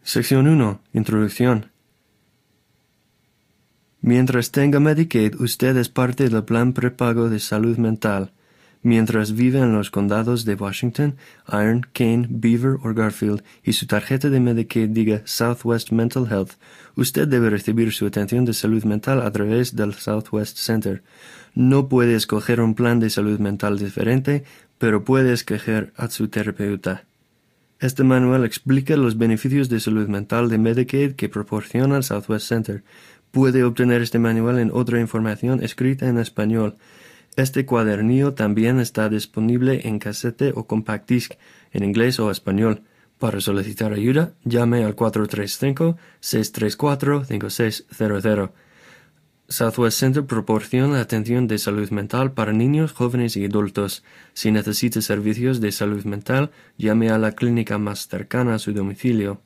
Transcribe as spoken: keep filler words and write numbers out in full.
Sección uno. Introducción. Mientras tenga Medicaid, usted es parte del plan prepago de salud mental. Mientras vive en los condados de Washington, Iron, Kane, Beaver o Garfield y su tarjeta de Medicaid diga Southwest Mental Health, usted debe recibir su atención de salud mental a través del Southwest Center. No puede escoger un plan de salud mental diferente, pero puede escoger a su terapeuta. Este manual explica los beneficios de salud mental de Medicaid que proporciona el Southwest Center. Puede obtener este manual en otra información escrita en español. Este cuadernillo también está disponible en casete o compact disc, en inglés o español. Para solicitar ayuda, llame al cuatro tres cinco, seis tres cuatro, cinco seis cero cero. Southwest Center proporciona atención de salud mental para niños, jóvenes y adultos. Si necesita servicios de salud mental, llame a la clínica más cercana a su domicilio.